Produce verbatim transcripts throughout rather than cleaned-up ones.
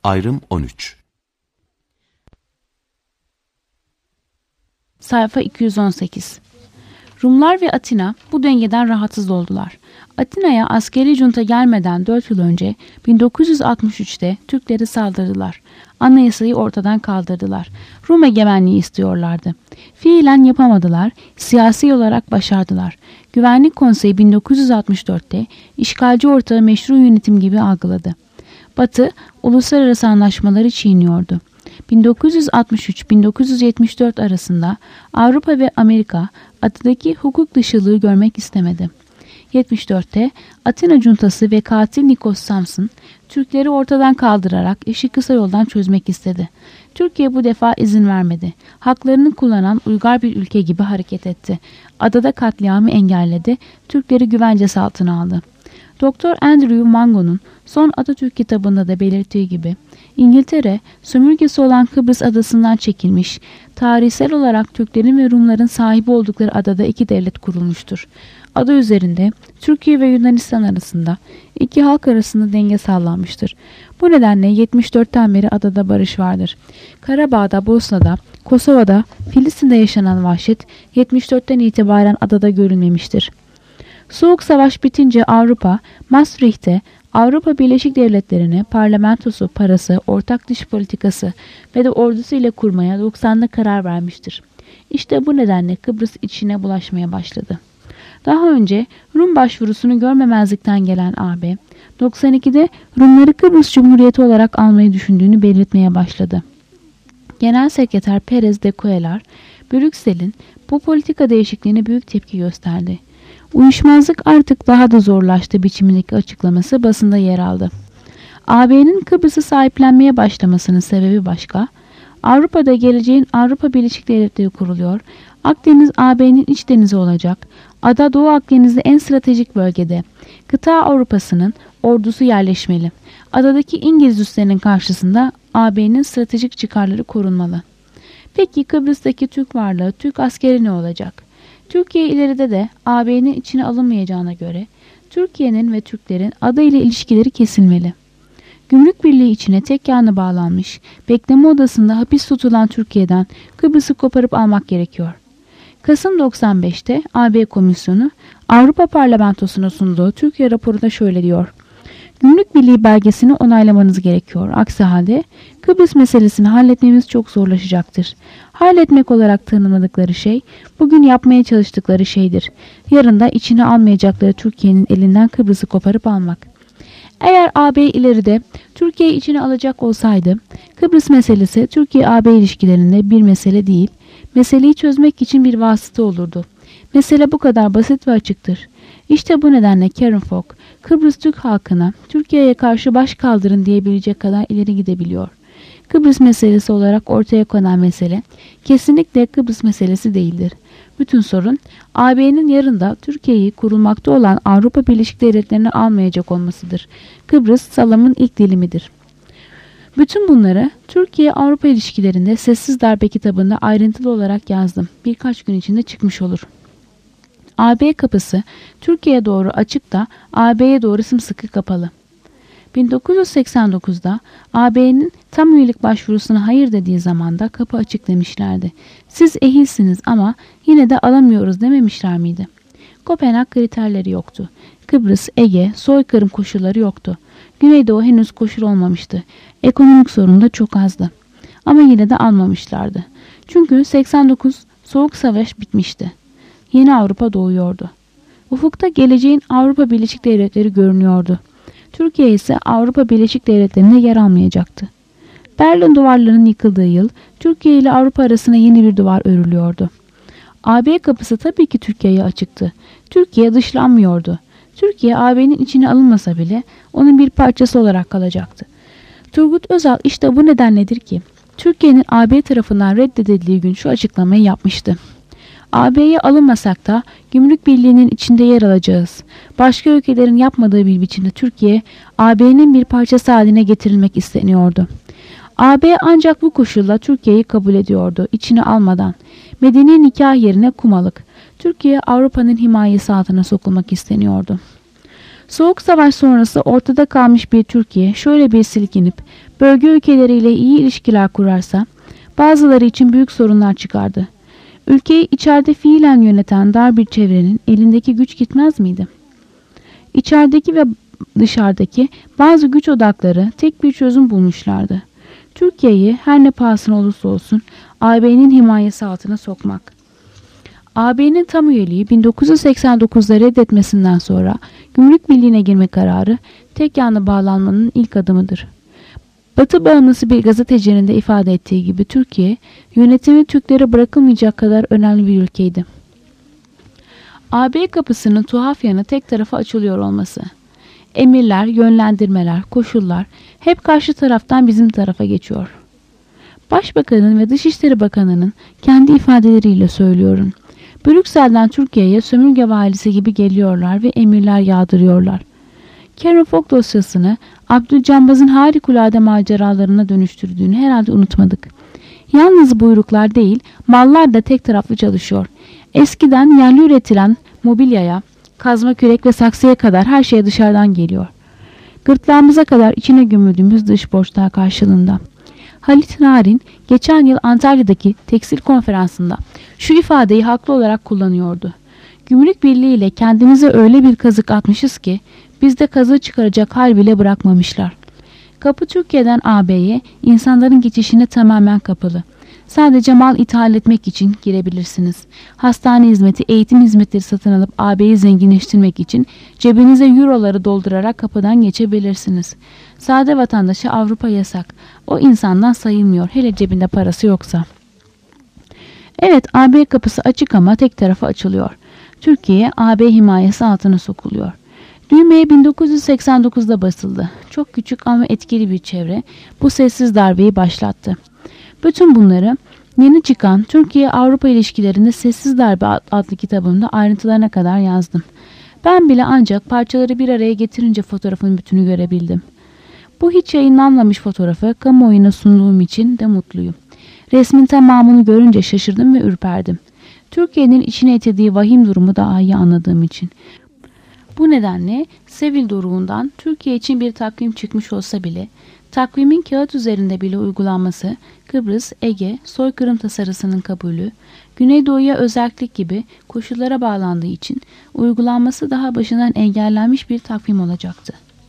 Ayrım on üç. Sayfa iki yüz on sekiz. Rumlar ve Atina bu dengeden rahatsız oldular. Atina'ya askeri junta gelmeden dört yıl önce bin dokuz yüz altmış üçte Türkleri saldırdılar. Anayasayı ortadan kaldırdılar. Rum egemenliği istiyorlardı. Fiilen yapamadılar, siyasi olarak başardılar. Güvenlik Konseyi bin dokuz yüz altmış dörtte işgalci ortağı meşru yönetim gibi algıladı. Batı, uluslararası anlaşmaları çiğniyordu. bin dokuz yüz altmış üç bin dokuz yüz yetmiş dört arasında Avrupa ve Amerika adadaki hukuk dışılığı görmek istemedi. yetmiş dörtte Atina Cuntası ve katil Nikos Samson Türkleri ortadan kaldırarak işi kısa yoldan çözmek istedi. Türkiye bu defa izin vermedi. Haklarını kullanan uygar bir ülke gibi hareket etti. Adada katliamı engelledi. Türkleri güvencesi altına aldı. Doktor Andrew Mango'nun Son Atatürk kitabında da belirttiği gibi İngiltere, sömürgesi olan Kıbrıs adasından çekilmiş, tarihsel olarak Türklerin ve Rumların sahibi oldukları adada iki devlet kurulmuştur. Ada üzerinde Türkiye ve Yunanistan arasında iki halk arasında denge sağlanmıştır. Bu nedenle yetmiş dörtten beri adada barış vardır. Karabağ'da, Bosna'da, Kosova'da, Filistin'de yaşanan vahşet yetmiş dörtten itibaren adada görülmemiştir. Soğuk Savaş bitince Avrupa, Maastricht'te Avrupa Birleşik Devletleri'ni parlamentosu, parası, ortak dış politikası ve de ordusu ile kurmaya doksanda karar vermiştir. İşte bu nedenle Kıbrıs içine bulaşmaya başladı. Daha önce Rum başvurusunu görmemezlikten gelen A B, doksan ikide Rumları Kıbrıs Cumhuriyeti olarak almayı düşündüğünü belirtmeye başladı. Genel Sekreter Perez de Cuellar, Brüksel'in bu politika değişikliğine büyük tepki gösterdi. Uyuşmazlık artık daha da zorlaştı biçimindeki açıklaması basında yer aldı. A B'nin Kıbrıs'ı sahiplenmeye başlamasının sebebi başka. Avrupa'da geleceğin Avrupa Birleşik Devletleri kuruluyor. Akdeniz A B'nin iç denizi olacak. Ada Doğu Akdeniz'de en stratejik bölgede. Kıta Avrupa'sının ordusu yerleşmeli. Adadaki İngiliz üslerinin karşısında A B'nin stratejik çıkarları korunmalı. Peki Kıbrıs'taki Türk varlığı, Türk askeri ne olacak? Türkiye ileride de A B'nin içine alınmayacağına göre Türkiye'nin ve Türklerin ada ile ilişkileri kesilmeli. Gümrük Birliği içine tek yanlı bağlanmış, bekleme odasında hapis tutulan Türkiye'den Kıbrıs'ı koparıp almak gerekiyor. Kasım doksan beşte A B Komisyonu Avrupa Parlamentosu'na sunduğu Türkiye raporunda şöyle diyor. Gümrük Birliği belgesini onaylamanız gerekiyor. Aksi halde Kıbrıs meselesini halletmemiz çok zorlaşacaktır. Halletmek olarak tanımladıkları şey bugün yapmaya çalıştıkları şeydir. Yarın da içine almayacakları Türkiye'nin elinden Kıbrıs'ı koparıp almak. Eğer A B ileride Türkiye'yi içine alacak olsaydı Kıbrıs meselesi Türkiye-A B ilişkilerinde bir mesele değil, meseleyi çözmek için bir vasıta olurdu. Mesele bu kadar basit ve açıktır. İşte bu nedenle Karen Fogg, Kıbrıs Türk halkına Türkiye'ye karşı baş kaldırın diyebilecek kadar ileri gidebiliyor. Kıbrıs meselesi olarak ortaya konan mesele kesinlikle Kıbrıs meselesi değildir. Bütün sorun A B'nin yarın da Türkiye'yi kurulmakta olan Avrupa Birleşik Devletleri'ni almayacak olmasıdır. Kıbrıs salamın ilk dilimidir. Bütün bunları Türkiye-Avrupa ilişkilerinde Sessiz Darbe kitabında ayrıntılı olarak yazdım. Birkaç gün içinde çıkmış olur. A B kapısı Türkiye'ye doğru açık da A B'ye doğru sımsıkı kapalı. bin dokuz yüz seksen dokuzda A B'nin tam üyelik başvurusuna hayır dediği zamanda kapı açık demişlerdi. Siz ehilsiniz ama yine de alamıyoruz dememişler miydi? Kopenhag kriterleri yoktu. Kıbrıs, Ege, soykırım koşulları yoktu. Güneydoğu henüz koşul olmamıştı. Ekonomik sorun da çok azdı. Ama yine de almamışlardı. Çünkü seksen dokuz Soğuk Savaş bitmişti. Yeni Avrupa doğuyordu. Ufukta geleceğin Avrupa Birleşik Devletleri görünüyordu. Türkiye ise Avrupa Birleşik Devletleri'ne yer almayacaktı. Berlin duvarlarının yıkıldığı yıl Türkiye ile Avrupa arasında yeni bir duvar örülüyordu. A B kapısı tabii ki Türkiye'ye açıktı. Türkiye dışlanmıyordu. Türkiye A B'nin içine alınmasa bile onun bir parçası olarak kalacaktı. Turgut Özal işte bu nedenledir ki Türkiye'nin A B tarafından reddedildiği gün şu açıklamayı yapmıştı. A B'ye alınmasak da Gümrük Birliği'nin içinde yer alacağız. Başka ülkelerin yapmadığı bir biçimde Türkiye, A B'nin bir parçası haline getirilmek isteniyordu. A B ancak bu koşulla Türkiye'yi kabul ediyordu, içine almadan. Medeni nikah yerine kumalık. Türkiye, Avrupa'nın himayesi altına sokulmak isteniyordu. Soğuk Savaş sonrası ortada kalmış bir Türkiye şöyle bir silkinip Bölge ülkeleriyle iyi ilişkiler kurarsa bazıları için büyük sorunlar çıkardı. Ülkeyi içeride fiilen yöneten dar bir çevrenin elindeki güç gitmez miydi? İçerideki ve dışarıdaki bazı güç odakları tek bir çözüm bulmuşlardı. Türkiye'yi her ne pahasına olursa olsun A B'nin himayesi altına sokmak. A B'nin tam üyeliği bin dokuz yüz seksen dokuzda reddetmesinden sonra Gümrük Birliği'ne girme kararı tek yanlı bağlanmanın ilk adımıdır. Batı bağımlısı bir gazetecinin de ifade ettiği gibi Türkiye, yönetimi Türklere bırakılmayacak kadar önemli bir ülkeydi. A B kapısının tuhaf yanı tek tarafa açılıyor olması. Emirler, yönlendirmeler, koşullar hep karşı taraftan bizim tarafa geçiyor. Başbakanın ve Dışişleri Bakanı'nın kendi ifadeleriyle söylüyorum. Brüksel'den Türkiye'ye sömürge valisi gibi geliyorlar ve emirler yağdırıyorlar. Karen Fock dosyasını Abdülcambaz'ın harikulade maceralarına dönüştürdüğünü herhalde unutmadık. Yalnız buyruklar değil, mallar da tek taraflı çalışıyor. Eskiden yerli üretilen mobilyaya, kazma kürek ve saksıya kadar her şey dışarıdan geliyor. Gırtlağımıza kadar içine gömüldüğümüz dış borçlar karşılığında. Halit Narin geçen yıl Antalya'daki tekstil konferansında şu ifadeyi haklı olarak kullanıyordu. Gümrük Birliği ile kendimize öyle bir kazık atmışız ki bizde kazığı çıkaracak hal bile bırakmamışlar. Kapı Türkiye'den A B'ye insanların geçişine tamamen kapalı. Sadece mal ithal etmek için girebilirsiniz. Hastane hizmeti, eğitim hizmetleri satın alıp A B'yi zenginleştirmek için cebinize euroları doldurarak kapıdan geçebilirsiniz. Sade vatandaşa Avrupa yasak. O insandan sayılmıyor, hele cebinde parası yoksa. Evet, A B kapısı açık ama tek tarafa açılıyor. Türkiye A B himayesi altına sokuluyor. Düğmeye bin dokuz yüz seksen dokuzda basıldı. Çok küçük ama etkili bir çevre bu sessiz darbeyi başlattı. Bütün bunları yeni çıkan Türkiye-Avrupa ilişkilerinde Sessiz Darbe adlı kitabımda ayrıntılarına kadar yazdım. Ben bile ancak parçaları bir araya getirince fotoğrafın bütünü görebildim. Bu hiç yayınlanmamış fotoğrafı kamuoyuna sunduğum için de mutluyum. Resmin tamamını görünce şaşırdım ve ürperdim. Türkiye'nin içine itildiği vahim durumu daha iyi anladığım için. Bu nedenle Sevil doruğundan Türkiye için bir takvim çıkmış olsa bile, takvimin kağıt üzerinde bile uygulanması, Kıbrıs, Ege, soykırım tasarısının kabulü, Güneydoğu'ya özellik gibi koşullara bağlandığı için uygulanması daha başından engellenmiş bir takvim olacaktı.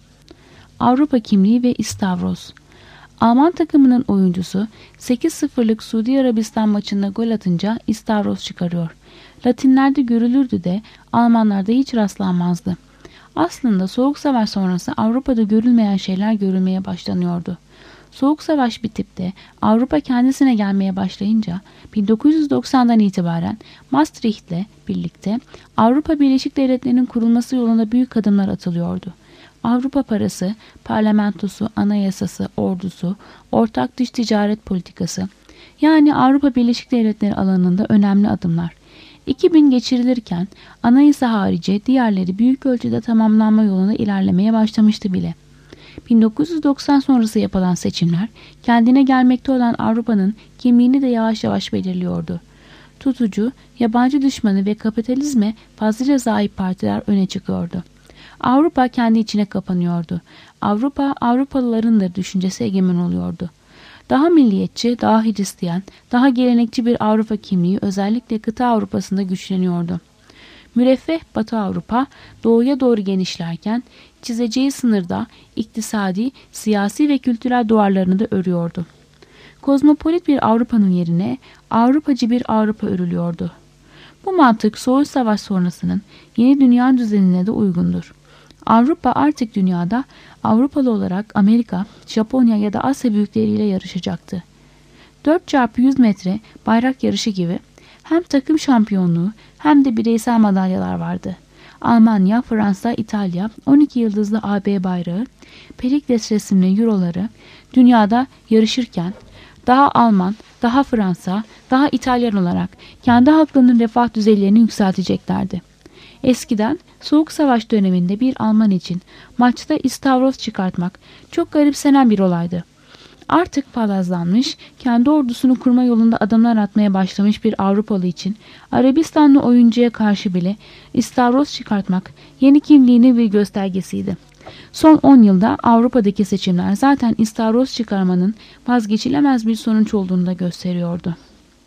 Avrupa kimliği ve İstavros. Alman takımının oyuncusu sekiz sıfırlık Suudi Arabistan maçında gol atınca İstavros çıkarıyor. Latinlerde görülürdü de Almanlarda hiç rastlanmazdı. Aslında Soğuk Savaş sonrası Avrupa'da görülmeyen şeyler görülmeye başlanıyordu. Soğuk Savaş bitip de Avrupa kendisine gelmeye başlayınca bin dokuz yüz doksandan itibaren Maastricht'le birlikte Avrupa Birleşik Devletleri'nin kurulması yolunda büyük adımlar atılıyordu. Avrupa parası, parlamentosu, anayasası, ordusu, ortak dış ticaret politikası, yani Avrupa Birleşik Devletleri alanında önemli adımlar. iki bin geçirilirken anayasa harici diğerleri büyük ölçüde tamamlanma yolunda ilerlemeye başlamıştı bile. bin dokuz yüz doksan sonrası yapılan seçimler kendine gelmekte olan Avrupa'nın kimliğini de yavaş yavaş belirliyordu. Tutucu, yabancı düşmanı ve kapitalizme fazlaca sahip partiler öne çıkıyordu. Avrupa kendi içine kapanıyordu. Avrupa, Avrupalılarındır düşüncesi egemen oluyordu. Daha milliyetçi, daha Hristiyan, daha gelenekçi bir Avrupa kimliği özellikle kıta Avrupa'sında güçleniyordu. Müreffeh Batı Avrupa doğuya doğru genişlerken çizeceği sınırda iktisadi, siyasi ve kültürel duvarlarını da örüyordu. Kozmopolit bir Avrupa'nın yerine Avrupacı bir Avrupa örülüyordu. Bu mantık Soğuk Savaş sonrasının yeni dünya düzenine de uygundur. Avrupa artık dünyada Avrupalı olarak Amerika, Japonya ya da Asya büyükleriyle yarışacaktı. dört çarpı yüz metre bayrak yarışı gibi hem takım şampiyonluğu hem de bireysel madalyalar vardı. Almanya, Fransa, İtalya, on iki yıldızlı A B bayrağı, Perikles resimli euroları dünyada yarışırken daha Alman, daha Fransa, daha İtalyan olarak kendi halklarının refah düzeylerini yükselteceklerdi. Eskiden Soğuk Savaş döneminde bir Alman için maçta istavros çıkartmak çok garipsenen bir olaydı. Artık palazlanmış, kendi ordusunu kurma yolunda adımlar atmaya başlamış bir Avrupalı için Arabistanlı oyuncuya karşı bile istavros çıkartmak yeni kimliğinin bir göstergesiydi. Son on yılda Avrupa'daki seçimler zaten istavroz çıkarmanın vazgeçilemez bir sonuç olduğunu da gösteriyordu.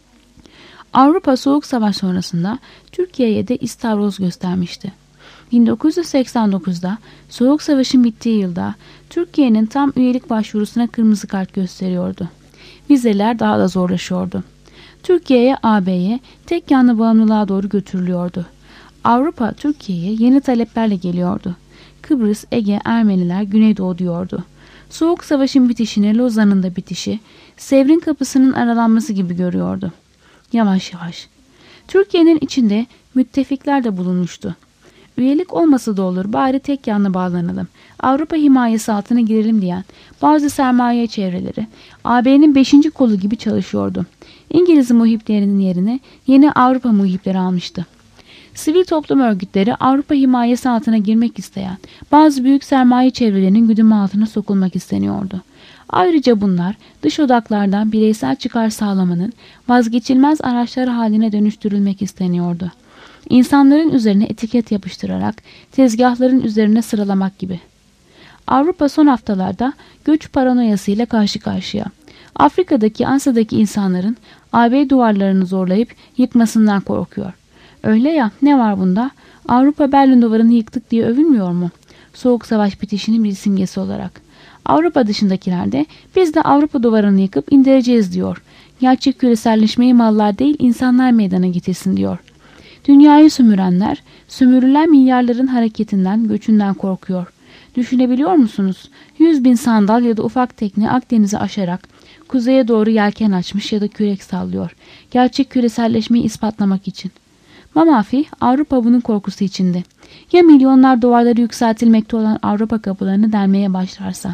Avrupa Soğuk Savaş sonrasında Türkiye'ye de istavroz göstermişti. bin dokuz yüz seksen dokuzda Soğuk Savaş'ın bittiği yılda Türkiye'nin tam üyelik başvurusuna kırmızı kart gösteriyordu. Vizeler daha da zorlaşıyordu. Türkiye'ye A B'ye tek yanlı bağımlılığa doğru götürülüyordu. Avrupa Türkiye'ye yeni taleplerle geliyordu. Kıbrıs, Ege, Ermeniler Güneydoğu diyordu. Soğuk Savaş'ın bitişini, Lozan'ın da bitişi, Sevr'in kapısının aralanması gibi görüyordu. Yavaş yavaş. Türkiye'nin içinde müttefikler de bulunmuştu. Üyelik olmasa da olur, bari tek yanlı bağlanalım, Avrupa himayesi altına girelim diyen bazı sermaye çevreleri A B'nin beşinci kolu gibi çalışıyordu. İngiliz muhiplerinin yerine yeni Avrupa muhipleri almıştı. Sivil toplum örgütleri Avrupa himayesi altına girmek isteyen bazı büyük sermaye çevrelerinin güdümü altına sokulmak isteniyordu. Ayrıca bunlar dış odaklardan bireysel çıkar sağlamanın vazgeçilmez araçları haline dönüştürülmek isteniyordu. İnsanların üzerine etiket yapıştırarak tezgahların üzerine sıralamak gibi. Avrupa son haftalarda göç paranoyasıyla karşı karşıya. Afrika'daki, Asya'daki insanların A B duvarlarını zorlayıp yıkmasından korkuyor. Öyle ya, ne var bunda? Avrupa Berlin duvarını yıktık diye övünmüyor mu? Soğuk Savaş bitişinin bir simgesi olarak. Avrupa dışındakiler de biz de Avrupa duvarını yıkıp indireceğiz diyor. Gerçek küreselleşmeyi mallar değil insanlar meydana getirsin diyor. Dünyayı sömürenler, sömürülen milyarların hareketinden, göçünden korkuyor. Düşünebiliyor musunuz? Yüz bin sandal ya da ufak tekne Akdeniz'i aşarak kuzeye doğru yelken açmış ya da kürek sallıyor. Gerçek küreselleşmeyi ispatlamak için. Mamafi, Avrupa bunun korkusu içinde. Ya milyonlar duvarları yükseltilmekte olan Avrupa kapılarını delmeye başlarsa?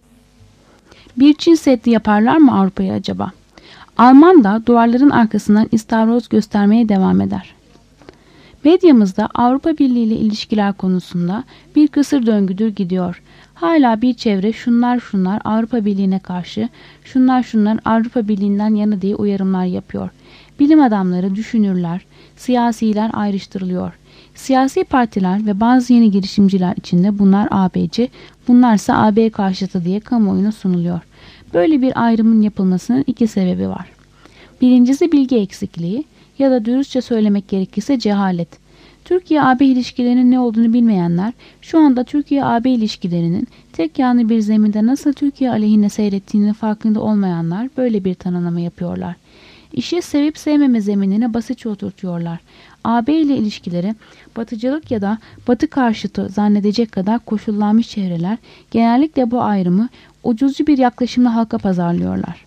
Bir Çin Seddi yaparlar mı Avrupa'ya acaba? Alman da duvarların arkasından istavroz göstermeye devam eder. Medyamızda Avrupa Birliği ile ilişkiler konusunda bir kısır döngüdür gidiyor. Hala bir çevre şunlar şunlar Avrupa Birliği'ne karşı, şunlar şunlar Avrupa Birliği'nden yana diye uyarımlar yapıyor. Bilim adamları, düşünürler, siyasiler ayrıştırılıyor. Siyasi partiler ve bazı yeni girişimciler içinde bunlar A B'ci, bunlarsa A B karşıtı diye kamuoyuna sunuluyor. Böyle bir ayrımın yapılmasının iki sebebi var. Birincisi bilgi eksikliği ya da dürüstçe söylemek gerekirse cehalet. Türkiye-A B ilişkilerinin ne olduğunu bilmeyenler şu anda Türkiye-A B ilişkilerinin tek yanlı bir zeminde nasıl Türkiye aleyhine seyrettiğinin farkında olmayanlar böyle bir tanımlama yapıyorlar. İşi sevip sevmeme zeminine basitçe oturtuyorlar. A B ile ilişkileri batıcılık ya da batı karşıtı zannedecek kadar koşullanmış çevreler genellikle bu ayrımı ucuzcu bir yaklaşımla halka pazarlıyorlar.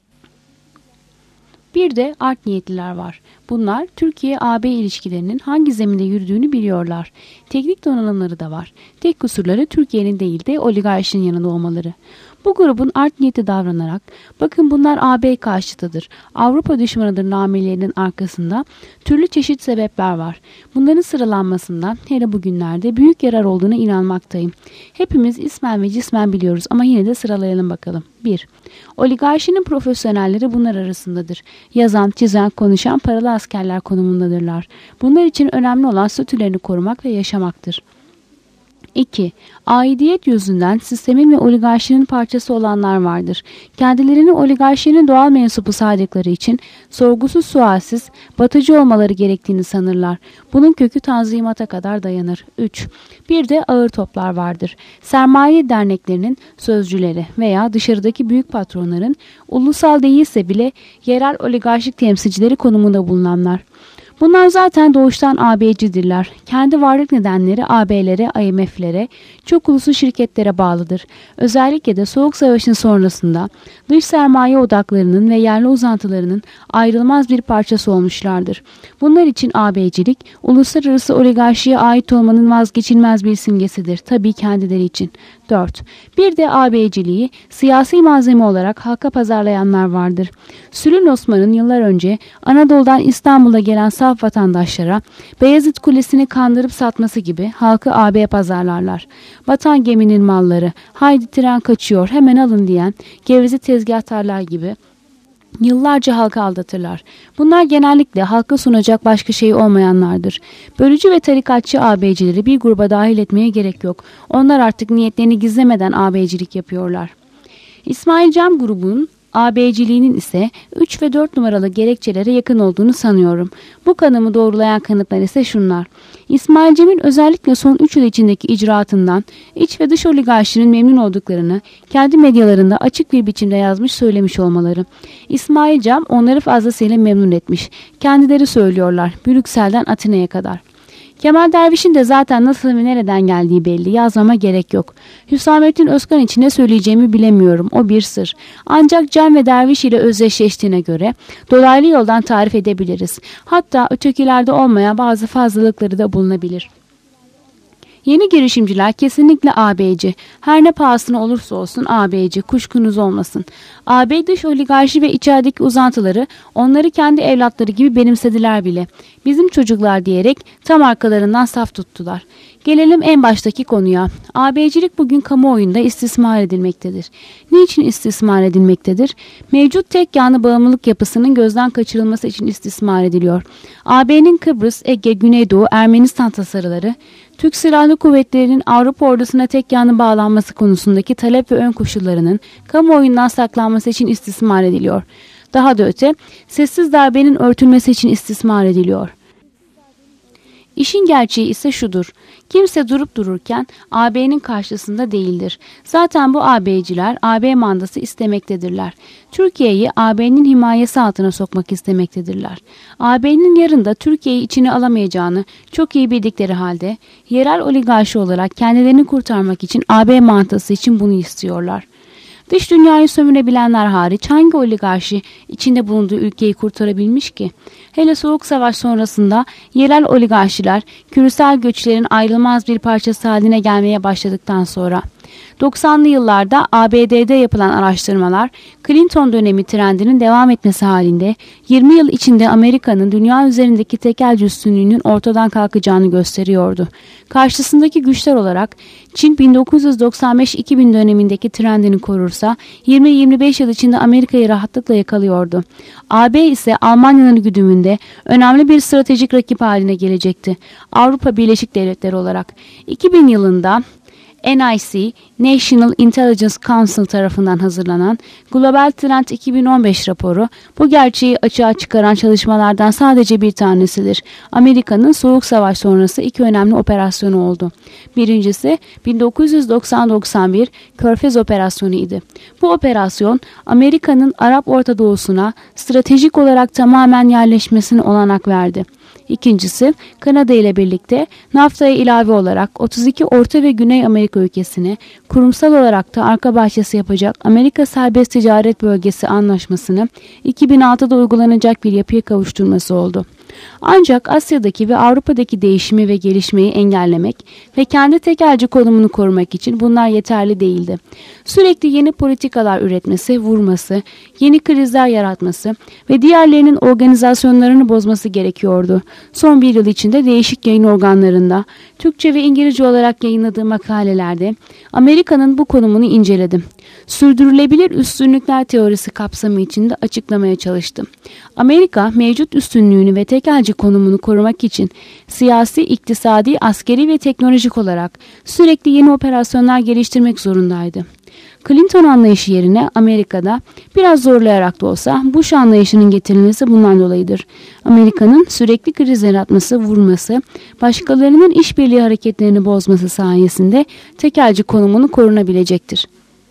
Bir de art niyetliler var. Bunlar Türkiye-A B ilişkilerinin hangi zeminde yürüdüğünü biliyorlar. Teknik donanımları da var. Tek kusurları Türkiye'nin değil de oligarşinin yanında olmaları. Bu grubun art niyeti davranarak bakın bunlar A B karşıtıdır, Avrupa düşmanıdır namelerinin arkasında türlü çeşit sebepler var. Bunların sıralanmasından hele bugünlerde büyük yarar olduğuna inanmaktayım. Hepimiz ismen ve cismen biliyoruz ama yine de sıralayalım bakalım. bir. Oligarşinin profesyonelleri bunlar arasındadır. Yazan, çizen, konuşan paralı askerler konumundadırlar. Bunlar için önemli olan statülerini korumak ve yaşamaktır. iki. Aidiyet yüzünden sistemin ve oligarşinin parçası olanlar vardır. Kendilerini oligarşinin doğal mensubu saydıkları için sorgusuz sualsiz batıcı olmaları gerektiğini sanırlar. Bunun kökü tanzimata kadar dayanır. üç. Bir de ağır toplar vardır. Sermaye derneklerinin sözcüleri veya dışarıdaki büyük patronların ulusal değilse bile yerel oligarşik temsilcileri konumunda bulunanlar. Bunlar zaten doğuştan A B'cidirler. Kendi varlık nedenleri A B'lere, I M F'lere, çok uluslu şirketlere bağlıdır. Özellikle de Soğuk Savaş'ın sonrasında dış sermaye odaklarının ve yerli uzantılarının ayrılmaz bir parçası olmuşlardır. Bunlar için A B'cilik, uluslararası oligarşiye ait olmanın vazgeçilmez bir simgesidir. Tabii kendileri için. dört. Bir de A B'ciliği siyasi malzeme olarak halka pazarlayanlar vardır. Sülün Osman'ın yıllar önce Anadolu'dan İstanbul'a gelen saf vatandaşlara Beyazıt Kulesi'ni kandırıp satması gibi halkı A B pazarlarlar. Batan geminin malları, haydi tren kaçıyor hemen alın diyen geveze tezgahtarlar gibi Yıllarca halka aldatırlar. Bunlar genellikle halka sunacak başka şey olmayanlardır. Bölücü ve tarikatçı A B'cileri bir gruba dahil etmeye gerek yok. Onlar artık niyetlerini gizlemeden A B'cilik yapıyorlar. İsmail Cem grubunun A B'ciliğinin ise üç ve dört numaralı gerekçelere yakın olduğunu sanıyorum. Bu kanımı doğrulayan kanıtlar ise şunlar. İsmail Cem'in özellikle son üç yıl içindeki icraatından iç ve dış oligarşinin memnun olduklarını kendi medyalarında açık bir biçimde yazmış söylemiş olmaları. İsmail Cem onları fazlasıyla memnun etmiş. Kendileri söylüyorlar Brüksel'den Atina'ya kadar. Kemal Derviş'in de zaten nasıl ve nereden geldiği belli. Yazmama gerek yok. Hüsamettin Özkan için ne söyleyeceğimi bilemiyorum. O bir sır. Ancak Cem ve Derviş ile özdeşleştiğine göre dolaylı yoldan tarif edebiliriz. Hatta ötekilerde olmayan bazı fazlalıkları da bulunabilir. Yeni girişimciler kesinlikle A B'ci. Her ne pahasına olursa olsun A B'ci. Kuşkunuz olmasın. A B dış oligarşi ve içerideki uzantıları onları kendi evlatları gibi benimsediler bile. Bizim çocuklar diyerek tam arkalarından saf tuttular. Gelelim en baştaki konuya. A B'cilik bugün kamuoyunda istismar edilmektedir. Niçin istismar edilmektedir? Mevcut tek yanlı bağımlılık yapısının gözden kaçırılması için istismar ediliyor. A B'nin Kıbrıs, Ege, Güneydoğu, Ermenistan tasarıları, Türk Silahlı Kuvvetleri'nin Avrupa ordusuna tek yanlı bağlanması konusundaki talep ve ön koşullarının kamuoyundan saklanması için istismar ediliyor. Daha da öte, sessiz darbenin örtülmesi için istismar ediliyor. İşin gerçeği ise şudur. Kimse durup dururken A B'nin karşısında değildir. Zaten bu A B'ciler A B mandası istemektedirler. Türkiye'yi A B'nin himayesi altına sokmak istemektedirler. A B'nin yarın da Türkiye'yi içine alamayacağını çok iyi bildikleri halde yerel oligarşi olarak kendilerini kurtarmak için A B mandası için bunu istiyorlar. Dış dünyayı sömürebilenler hariç hangi oligarşi içinde bulunduğu ülkeyi kurtarabilmiş ki? Hele Soğuk Savaş sonrasında yerel oligarşiler küresel göçlerin ayrılmaz bir parçası haline gelmeye başladıktan sonra. doksanlı yıllarda A B D'de yapılan araştırmalar Clinton dönemi trendinin devam etmesi halinde yirmi yıl içinde Amerika'nın dünya üzerindeki tekelci üstünlüğünün ortadan kalkacağını gösteriyordu. Karşısındaki güçler olarak Çin bin dokuz yüz doksan beş iki bin dönemindeki trendini korursa yirmi yirmi beş yıl içinde Amerika'yı rahatlıkla yakalıyordu. A B ise Almanya'nın güdümünde önemli bir stratejik rakip haline gelecekti. Avrupa Birleşik Devletleri olarak iki bin yılında N I C, National Intelligence Council tarafından hazırlanan Global Trend iki bin on beş raporu bu gerçeği açığa çıkaran çalışmalardan sadece bir tanesidir. Amerika'nın Soğuk Savaş sonrası iki önemli operasyonu oldu. Birincisi bin dokuz yüz doksan doksan bir Körfez Operasyonu idi. Bu operasyon Amerika'nın Arap Orta Doğu'suna stratejik olarak tamamen yerleşmesine olanak verdi. İkincisi, Kanada ile birlikte NAFTA'ya ilave olarak otuz iki Orta ve Güney Amerika ülkesine kurumsal olarak da arka bahçesi yapacak Amerika Serbest Ticaret Bölgesi Anlaşması'nı iki bin altıda uygulanacak bir yapıya kavuşturması oldu. Ancak Asya'daki ve Avrupa'daki değişimi ve gelişmeyi engellemek ve kendi tekelci konumunu korumak için bunlar yeterli değildi. Sürekli yeni politikalar üretmesi, vurması, yeni krizler yaratması ve diğerlerinin organizasyonlarını bozması gerekiyordu. Son bir yıl içinde değişik yayın organlarında, Türkçe ve İngilizce olarak yayınladığı makalelerde Amerika'nın bu konumunu inceledim. Sürdürülebilir üstünlükler teorisi kapsamı içinde açıklamaya çalıştım. Amerika mevcut üstünlüğünü ve tekelci konumunu korumak için siyasi, iktisadi, askeri ve teknolojik olarak sürekli yeni operasyonlar geliştirmek zorundaydı. Clinton anlayışı yerine Amerika'da biraz zorlayarak da olsa Bush anlayışının getirilmesi bundan dolayıdır. Amerika'nın sürekli kriz yaratması, vurması, başkalarının işbirliği hareketlerini bozması sayesinde tekelci konumunu korunabilecektir.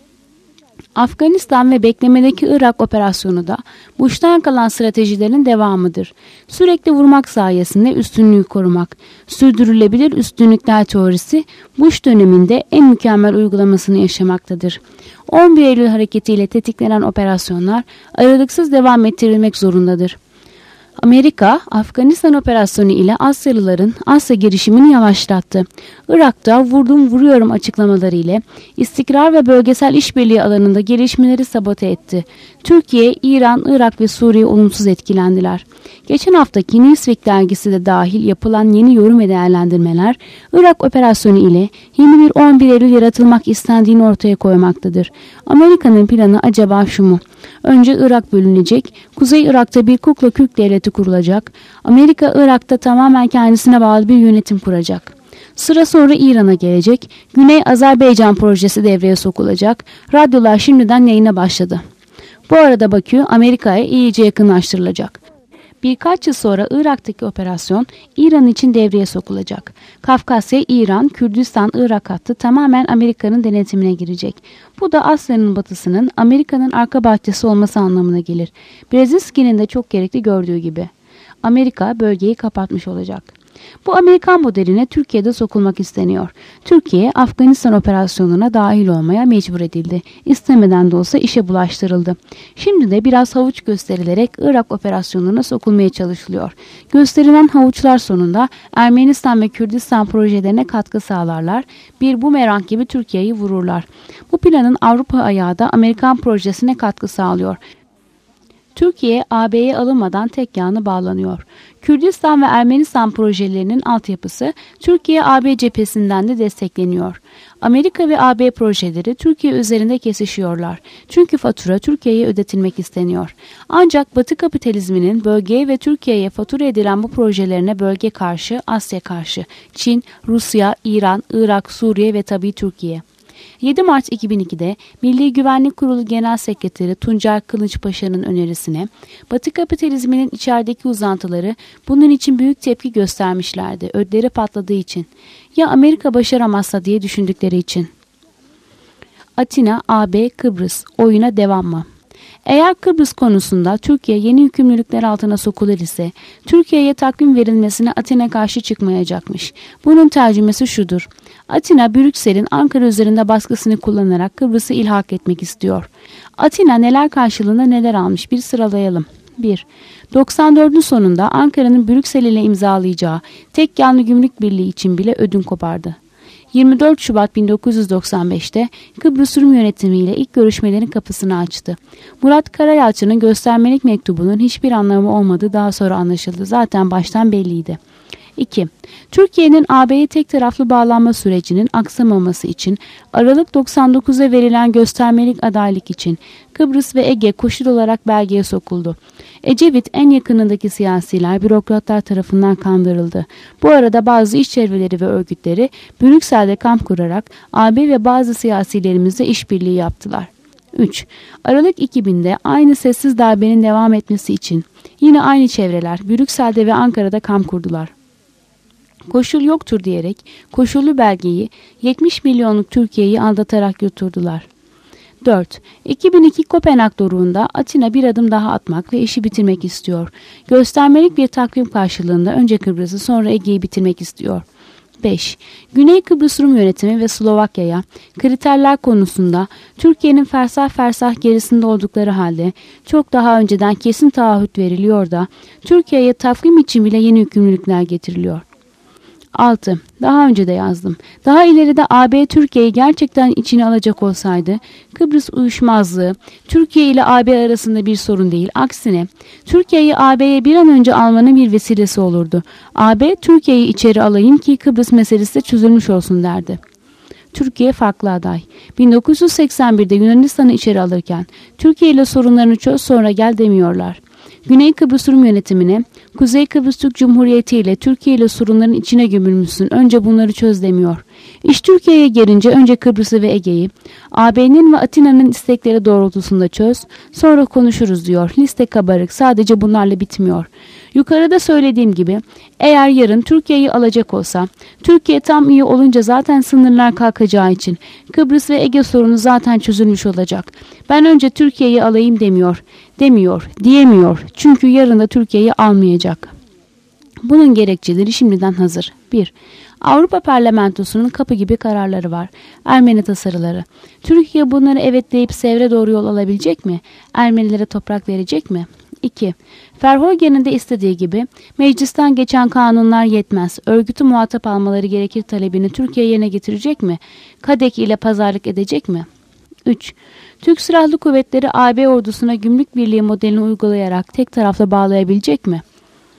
Afganistan ve beklemedeki Irak operasyonu da Bush'tan kalan stratejilerin devamıdır. Sürekli vurmak sayesinde üstünlüğü korumak. Sürdürülebilir üstünlükler teorisi Bush döneminde en mükemmel uygulamasını yaşamaktadır. on bir Eylül hareketiyle tetiklenen operasyonlar aralıksız devam ettirilmek zorundadır. Amerika, Afganistan operasyonu ile Asyalıların Asya girişimini yavaşlattı. Irak'ta vurdum vuruyorum açıklamaları ile istikrar ve bölgesel işbirliği alanında gelişmeleri sabote etti. Türkiye, İran, Irak ve Suriye olumsuz etkilendiler. Geçen haftaki Newsweek dergisi de dahil yapılan yeni yorum ve değerlendirmeler, Irak operasyonu ile yeni bir on bir Eylül yaratılmak istendiğini ortaya koymaktadır. Amerika'nın planı acaba şu mu? Önce Irak bölünecek, Kuzey Irak'ta bir kukla Kürt devleti kurulacak, Amerika Irak'ta tamamen kendisine bağlı bir yönetim kuracak. Sıra sonra İran'a gelecek, Güney Azerbaycan projesi devreye sokulacak, radyolar şimdiden yayına başladı. Bu arada Bakü, Amerika'ya iyice yakınlaştırılacak. Birkaç yıl sonra Irak'taki operasyon İran için devreye sokulacak. Kafkasya, İran, Kürdistan, Irak hattı tamamen Amerika'nın denetimine girecek. Bu da Asya'nın batısının Amerika'nın arka bahçesi olması anlamına gelir. Brzezinski'nin de çok gerekli gördüğü gibi. Amerika bölgeyi kapatmış olacak. Bu Amerikan modeline Türkiye'de sokulmak isteniyor. Türkiye, Afganistan operasyonuna dahil olmaya mecbur edildi. İstemeden de olsa işe bulaştırıldı. Şimdi de biraz havuç gösterilerek Irak operasyonuna sokulmaya çalışılıyor. Gösterilen havuçlar sonunda Ermenistan ve Kürdistan projelerine katkı sağlarlar. Bir bumerang gibi Türkiye'yi vururlar. Bu planın Avrupa ayağı da Amerikan projesine katkı sağlıyor. Türkiye, A B'ye alınmadan tek yanı bağlanıyor. Kürdistan ve Ermenistan projelerinin altyapısı Türkiye-A B cephesinden de destekleniyor. Amerika ve A B projeleri Türkiye üzerinde kesişiyorlar. Çünkü fatura Türkiye'ye ödetilmek isteniyor. Ancak Batı kapitalizminin bölgeye ve Türkiye'ye fatura edilen bu projelerine bölge karşı, Asya karşı, Çin, Rusya, İran, Irak, Suriye ve tabii Türkiye. yedi Mart iki bin ikide Milli Güvenlik Kurulu Genel Sekreteri Tuncay Kılıçpaşa'nın önerisine Batı kapitalizminin içerideki uzantıları bunun için büyük tepki göstermişlerdi. Ödleri patladığı için. Ya Amerika başaramazsa diye düşündükleri için. Atina, A B, Kıbrıs oyuna devam mı? Eğer Kıbrıs konusunda Türkiye yeni yükümlülükler altına sokulur ise Türkiye'ye takvim verilmesine Atina karşı çıkmayacakmış. Bunun tercümesi şudur. Atina, Brüksel'in Ankara üzerinde baskısını kullanarak Kıbrıs'ı ilhak etmek istiyor. Atina neler karşılığında neler almış bir sıralayalım. bir. doksan dördün sonunda Ankara'nın Brüksel ile imzalayacağı tek yanlı gümrük birliği için bile ödün kopardı. yirmi dört Şubat bin dokuz yüz doksan beşte Kıbrıs Rum yönetimiyle ilk görüşmelerin kapısını açtı. Murat Karayalçı'nın göstermelik mektubunun hiçbir anlamı olmadığı daha sonra anlaşıldı. Zaten baştan belliydi. iki. Türkiye'nin A B'ye tek taraflı bağlanma sürecinin aksamaması için Aralık doksan dokuzda verilen göstermelik adaylık için Kıbrıs ve Ege koşul olarak belgeye sokuldu. Ecevit en yakınındaki siyasiler, bürokratlar tarafından kandırıldı. Bu arada bazı iş çevreleri ve örgütleri Brüksel'de kamp kurarak A B ve bazı siyasilerimizle işbirliği yaptılar. üç. Aralık iki binde aynı sessiz darbenin devam etmesi için yine aynı çevreler Brüksel'de ve Ankara'da kamp kurdular. Koşul yoktur diyerek koşullu belgeyi yetmiş milyonluk Türkiye'yi aldatarak yuturdular. dört. iki bin iki Kopenhag doruğunda Atina bir adım daha atmak ve işi bitirmek istiyor. Göstermelik bir takvim karşılığında önce Kıbrıs'ı sonra Ege'yi bitirmek istiyor. beş. Güney Kıbrıs Rum yönetimi ve Slovakya'ya kriterler konusunda Türkiye'nin fersah fersah gerisinde oldukları halde çok daha önceden kesin taahhüt veriliyor da Türkiye'ye takvim için bile yeni yükümlülükler getiriliyor. altı. Daha önce de yazdım. Daha ileride A B Türkiye'yi gerçekten içine alacak olsaydı Kıbrıs uyuşmazlığı Türkiye ile A B arasında bir sorun değil. Aksine Türkiye'yi A B'ye bir an önce almanın bir vesilesi olurdu. A B Türkiye'yi içeri alayım ki Kıbrıs meselesi de çözülmüş olsun derdi. Türkiye farklı aday. bin dokuz yüz seksen birde Yunanistan'ı içeri alırken Türkiye ile sorunlarını çöz sonra gel demiyorlar. Güney Kıbrıs Rum yönetimine Kuzey Kıbrıs Türk Cumhuriyeti ile Türkiye ile sorunların içine gömülmüşsün. Önce bunları çöz demiyor. İş Türkiye'ye gelince önce Kıbrıs'ı ve Ege'yi A B'nin ve Atina'nın istekleri doğrultusunda çöz. Sonra konuşuruz diyor. Liste kabarık. Sadece bunlarla bitmiyor. Yukarıda söylediğim gibi eğer yarın Türkiye'yi alacak olsa Türkiye tam iyi olunca zaten sınırlar kalkacağı için Kıbrıs ve Ege sorunu zaten çözülmüş olacak. Ben önce Türkiye'yi alayım demiyor. Demiyor, diyemiyor. Çünkü yarın da Türkiye'yi almayacak. Bunun gerekçeleri şimdiden hazır. bir. Avrupa Parlamentosu'nun kapı gibi kararları var. Ermeni tasarıları. Türkiye bunları evet deyip Sevr'e doğru yol alabilecek mi? Ermenilere toprak verecek mi? iki. Verheugen'in de istediği gibi meclisten geçen kanunlar yetmez, örgütü muhatap almaları gerekir talebini Türkiye yerine getirecek mi? KADEK ile pazarlık edecek mi? üç. Türk Silahlı Kuvvetleri A B ordusuna gümrük birliği modelini uygulayarak tek taraflı bağlayabilecek mi?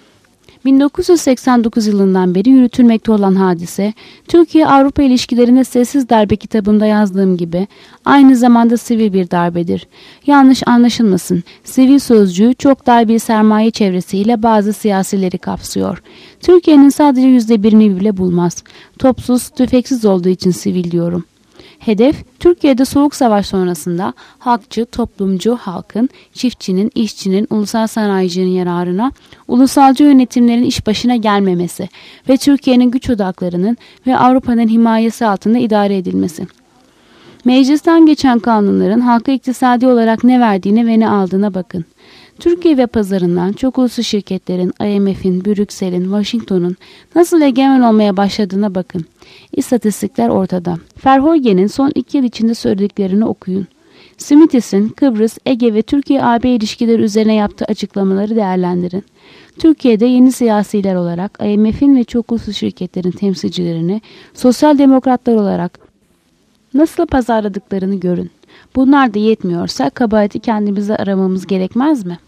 bin dokuz yüz seksen dokuz yılından beri yürütülmekte olan hadise, Türkiye-Avrupa ilişkilerinde Sessiz Darbe kitabımda yazdığım gibi aynı zamanda sivil bir darbedir. Yanlış anlaşılmasın, sivil sözcüğü çok dar bir sermaye çevresiyle bazı siyasileri kapsıyor. Türkiye'nin sadece yüzde birini bile bulmaz. Topsuz, tüfeksiz olduğu için sivil diyorum. Hedef, Türkiye'de Soğuk Savaş sonrasında halkçı, toplumcu halkın, çiftçinin, işçinin, ulusal sanayicinin yararına ulusalcı yönetimlerin iş başına gelmemesi ve Türkiye'nin güç odaklarının ve Avrupa'nın himayesi altında idare edilmesi. Meclisten geçen kanunların halka iktisadi olarak ne verdiğine ve ne aldığına bakın. Türkiye ve pazarından çok uluslu şirketlerin, I M F'in, Brüksel'in, Washington'un nasıl egemen olmaya başladığına bakın. İstatistikler ortada. Verheugen'in son iki yıl içinde söylediklerini okuyun. Smithis'in Kıbrıs, Ege ve Türkiye-A B ilişkileri üzerine yaptığı açıklamaları değerlendirin. Türkiye'de yeni siyasiler olarak I M F'in ve çok uluslu şirketlerin temsilcilerini sosyal demokratlar olarak nasıl pazarladıklarını görün. Bunlar da yetmiyorsa kabahati kendimize aramamız gerekmez mi?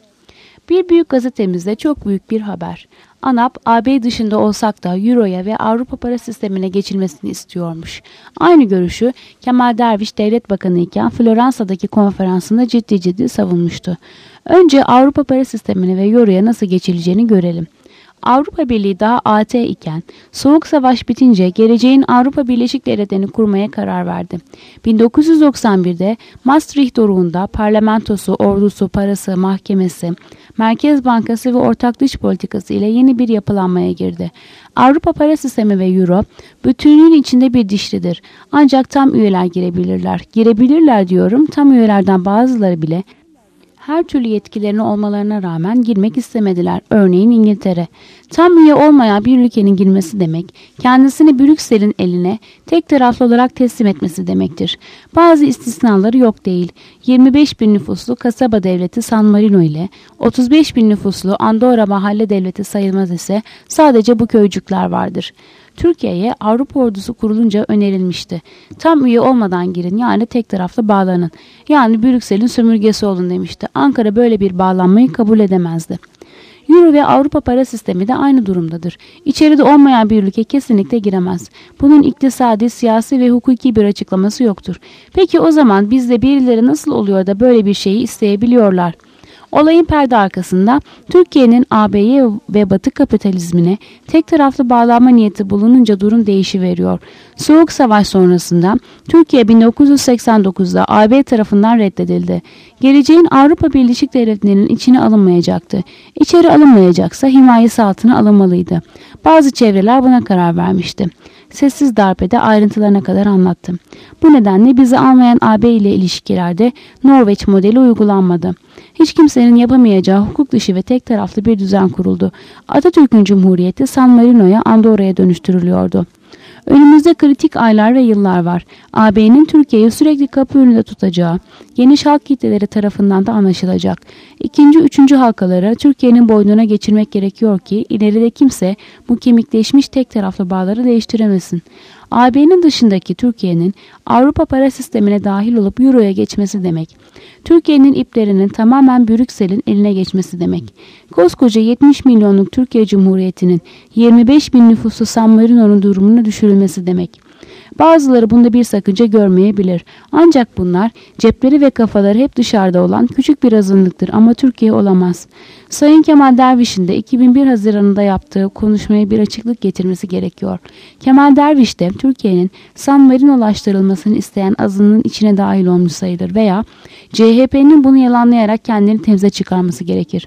Bir büyük gazetemizde çok büyük bir haber. ANAP, A B dışında olsak da Euro'ya ve Avrupa para sistemine geçilmesini istiyormuş. Aynı görüşü Kemal Derviş devlet bakanı iken Floransa'daki konferansında ciddi ciddi savunmuştu. Önce Avrupa para sistemine ve Euro'ya nasıl geçileceğini görelim. Avrupa Birliği daha A T iken Soğuk Savaş bitince geleceğin Avrupa Birleşik Devletleri'ni kurmaya karar verdi. bin dokuz yüz doksan birde Maastricht doruğunda parlamentosu, ordusu, parası, mahkemesi, Merkez Bankası ve ortak dış politikası ile yeni bir yapılanmaya girdi. Avrupa para sistemi ve Euro bütünlüğün içinde bir dişlidir. Ancak tam üyeler girebilirler. Girebilirler diyorum, tam üyelerden bazıları bile her türlü yetkilerine olmalarına rağmen girmek istemediler. Örneğin İngiltere. Tam üye olmayan bir ülkenin girmesi demek, kendisini Brüksel'in eline tek taraflı olarak teslim etmesi demektir. Bazı istisnaları yok değil. yirmi beş bin nüfuslu kasaba devleti San Marino ile otuz beş bin nüfuslu Andorra mahalle devleti sayılmaz ise sadece bu köycükler vardır. Türkiye'ye Avrupa ordusu kurulunca önerilmişti. Tam üye olmadan girin, yani tek taraflı bağlanın. Yani Brüksel'in sömürgesi olun demişti. Ankara böyle bir bağlanmayı kabul edemezdi. Euro ve Avrupa para sistemi de aynı durumdadır. İçeride olmayan bir ülke kesinlikle giremez. Bunun iktisadi, siyasi ve hukuki bir açıklaması yoktur. Peki o zaman bizde birileri nasıl oluyor da böyle bir şeyi isteyebiliyorlar? Olayın perde arkasında Türkiye'nin A B'ye ve Batı kapitalizmine tek taraflı bağlanma niyeti bulununca durum değişiveriyor. Soğuk Savaş sonrasında Türkiye bin dokuz yüz seksen dokuzda A B tarafından reddedildi. Geleceğin Avrupa Birleşik Devletleri'nin içine alınmayacaktı. İçeri alınmayacaksa himayesi altına alınmalıydı. Bazı çevreler buna karar vermişti. Sessiz Darbe'de ayrıntılarına kadar anlattım. Bu nedenle bizi almayan A B ile ilişkilerde Norveç modeli uygulanmadı. Hiç kimsenin yapamayacağı hukuk dışı ve tek taraflı bir düzen kuruldu. Atatürk'ün Cumhuriyeti San Marino'ya, Andorra'ya dönüştürülüyordu. Önümüzde kritik aylar ve yıllar var. A B'nin Türkiye'yi sürekli kapı önünde tutacağı, geniş halk kitleleri tarafından da anlaşılacak. İkinci, üçüncü halkaları Türkiye'nin boynuna geçirmek gerekiyor ki ileride kimse bu kemikleşmiş tek taraflı bağları değiştiremesin. A B'nin dışındaki Türkiye'nin Avrupa para sistemine dahil olup Euro'ya geçmesi demek. Türkiye'nin iplerinin tamamen Brüksel'in eline geçmesi demek. Koskoca yetmiş milyonluk Türkiye Cumhuriyeti'nin yirmi beş bin nüfuslu San Marino'nun durumunu düşürülmesi demek. Bazıları bunda bir sakınca görmeyebilir. Ancak bunlar cepleri ve kafaları hep dışarıda olan küçük bir azınlıktır ama Türkiye olamaz. Sayın Kemal Derviş'in de iki bin bir Haziran'ında yaptığı konuşmaya bir açıklık getirmesi gerekiyor. Kemal Derviş de Türkiye'nin San Marino'laştırılmasını isteyen azınlığın içine dahil olmuş sayılır veya C H P'nin bunu yalanlayarak kendini temize çıkarması gerekir.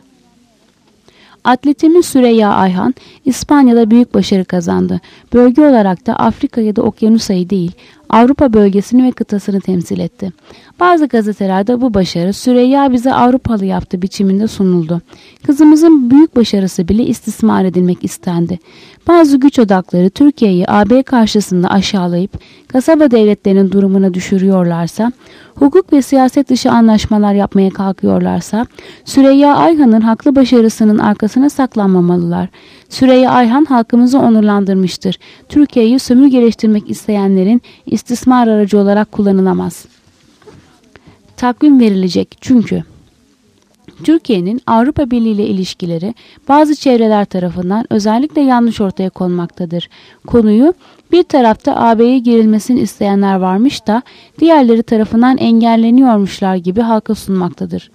Atletimiz Süreyya Ayhan, İspanya'da büyük başarı kazandı. Bölge olarak da Afrika ya da Okyanusya'yı değil, Avrupa bölgesini ve kıtasını temsil etti. Bazı gazetelerde bu başarı Süreyya bize Avrupalı yaptı biçiminde sunuldu. Kızımızın büyük başarısı bile istismar edilmek istendi. Bazı güç odakları Türkiye'yi A B karşısında aşağılayıp kasaba devletlerinin durumuna düşürüyorlarsa, hukuk ve siyaset dışı anlaşmalar yapmaya kalkıyorlarsa, Süreyya Ayhan'ın haklı başarısının arkasına saklanmamalılar. Süreyya Ayhan halkımızı onurlandırmıştır. Türkiye'yi sömürgeleştirmek isteyenlerin istismar aracı olarak kullanılamaz. Takvim verilecek çünkü Türkiye'nin Avrupa Birliği ile ilişkileri bazı çevreler tarafından özellikle yanlış ortaya konmaktadır. Konuyu bir tarafta A B'ye girilmesini isteyenler varmış da diğerleri tarafından engelleniyormuşlar gibi halka sunmaktadır.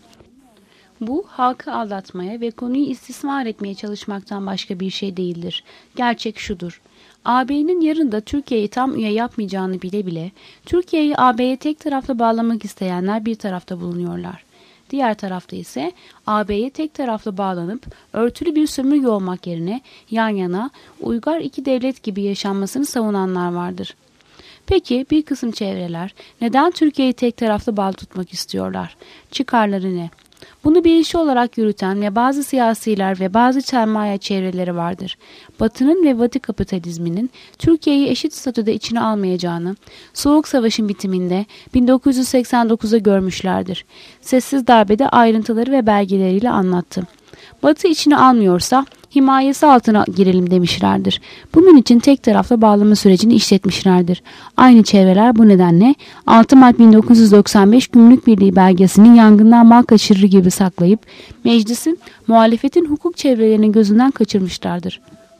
Bu halkı aldatmaya ve konuyu istismar etmeye çalışmaktan başka bir şey değildir. Gerçek şudur. A B'nin yarın da Türkiye'yi tam üye yapmayacağını bile bile Türkiye'yi A B'ye tek taraflı bağlamak isteyenler bir tarafta bulunuyorlar. Diğer tarafta ise A B'ye tek taraflı bağlanıp örtülü bir sömürge olmak yerine yan yana uygar iki devlet gibi yaşanmasını savunanlar vardır. Peki bir kısım çevreler neden Türkiye'yi tek taraflı bağlı tutmak istiyorlar? Çıkarları ne? Bunu bir işi olarak yürüten ve bazı siyasiler ve bazı sermaye çevreleri vardır. Batı'nın ve Batı kapitalizminin Türkiye'yi eşit statüde içine almayacağını Soğuk Savaş'ın bitiminde bin dokuz yüz seksen dokuzda görmüşlerdir. Sessiz Darbe'de ayrıntıları ve belgeleriyle anlattı. Batı içine almıyorsa himayesi altına girelim demişlerdir. Bunun için tek taraflı bağlama sürecini işletmişlerdir. Aynı çevreler bu nedenle altı Mart bin dokuz yüz doksan beş Gümrük Birliği belgesini yangından mal kaçırır gibi saklayıp meclisin muhalefetin hukuk çevrelerinin gözünden kaçırmışlardır.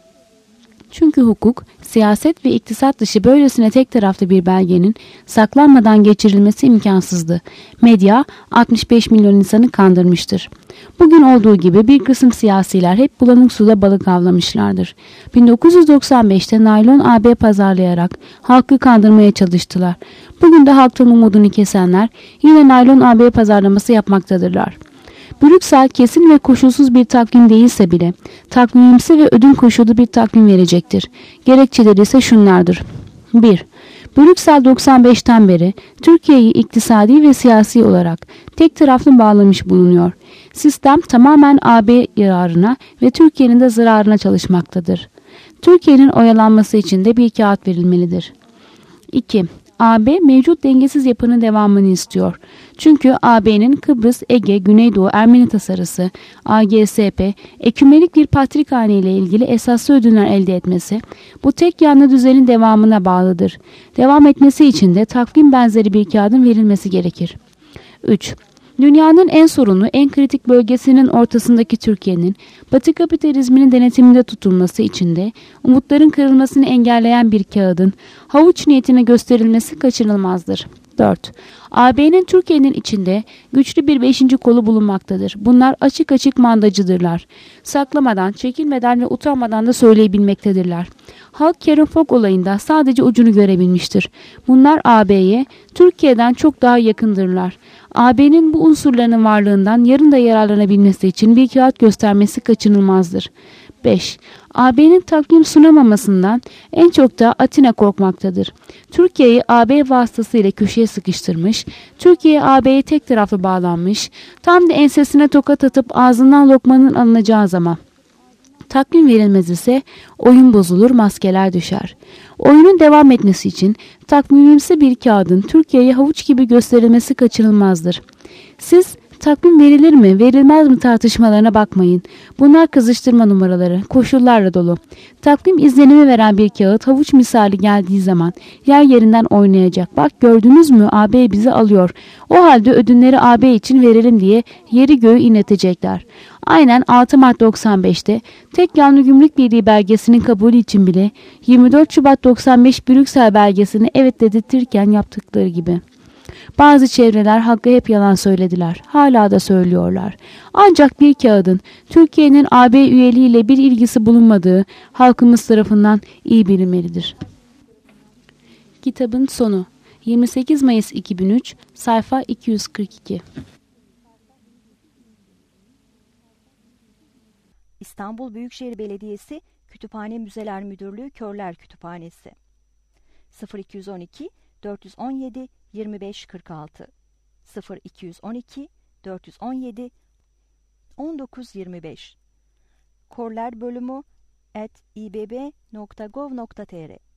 Çünkü hukuk, siyaset ve iktisat dışı böylesine tek taraflı bir belgenin saklanmadan geçirilmesi imkansızdı. Medya altmış beş milyon insanı kandırmıştır. Bugün olduğu gibi bir kısım siyasiler hep bulanık suda balık avlamışlardır. bin dokuz yüz doksan beşte naylon A B pazarlayarak halkı kandırmaya çalıştılar. Bugün de halktan umudunu kesenler yine naylon A B pazarlaması yapmaktadırlar. Brüksel kesin ve koşulsuz bir takvim değilse bile takvimimsi ve ödün koşullu bir takvim verecektir. Gerekçeleri ise şunlardır. bir. Brüksel doksan beşten beri Türkiye'yi iktisadi ve siyasi olarak tek taraflı bağlamış bulunuyor. Sistem tamamen A B yararına ve Türkiye'nin de zararına çalışmaktadır. Türkiye'nin oyalanması için de bir kağıt verilmelidir. iki. A B mevcut dengesiz yapının devamını istiyor. Çünkü A B'nin Kıbrıs, Ege, Güneydoğu, Ermeni tasarısı, A G S P, ekümenik bir patrikhane ile ilgili esaslı ödünler elde etmesi, bu tek yanlı düzenin devamına bağlıdır. Devam etmesi için de takvim benzeri bir kağıdın verilmesi gerekir. üç. Dünyanın en sorunlu, en kritik bölgesinin ortasındaki Türkiye'nin Batı kapitalizminin denetiminde tutulması için de umutların kırılmasını engelleyen bir kağıdın havuç niyetine gösterilmesi kaçınılmazdır. dört. A B'nin Türkiye'nin içinde güçlü bir beşinci kolu bulunmaktadır. Bunlar açık açık mandacıdırlar. Saklamadan, çekinmeden ve utanmadan da söyleyebilmektedirler. Halk Kerim Fok olayında sadece ucunu görebilmiştir. Bunlar A B'ye Türkiye'den çok daha yakındırlar. A B'nin bu unsurlarının varlığından yarın da yararlanabilmesi için bir kağıt göstermesi kaçınılmazdır. beş. A B'nin takvim sunamamasından en çok da Atina korkmaktadır. Türkiye'yi A B vasıtasıyla köşeye sıkıştırmış, Türkiye A B'ye tek taraflı bağlanmış, tam da ensesine tokat atıp ağzından lokmanın alınacağı zaman. Takvim verilmez ise oyun bozulur, maskeler düşer. Oyunun devam etmesi için takvimimsi bir kağıdın Türkiye'ye havuç gibi gösterilmesi kaçınılmazdır. Siz takvim verilir mi, verilmez mi tartışmalarına bakmayın. Bunlar kızıştırma numaraları, koşullarla dolu. Takvim izlenimi veren bir kağıt havuç misali geldiği zaman yer yerinden oynayacak. Bak gördünüz mü, A B bizi alıyor. O halde ödünleri A B için verelim diye yeri göğü inletecekler. Aynen altı Mart doksan beşte tek yanlı gümrük birliği belgesinin kabulü için bile yirmi dört Şubat doksan beş Brüksel belgesini evet dedirtirken yaptıkları gibi. Bazı çevreler halka hep yalan söylediler. Hala da söylüyorlar. Ancak bir kağıdın Türkiye'nin A B üyeliğiyle bir ilgisi bulunmadığı halkımız tarafından iyi bilinmelidir. Kitabın sonu yirmi sekiz Mayıs iki bin üç sayfa iki yüz kırk iki. İstanbul Büyükşehir Belediyesi Kütüphane Müzeler Müdürlüğü Körler Kütüphanesi sıfır iki on iki dört yüz on yedi yirmi beş kırk altı sıfır iki yüz on iki dört yüz on yedi on dokuz yirmi beş korler bölümü at ibb nokta gov nokta tr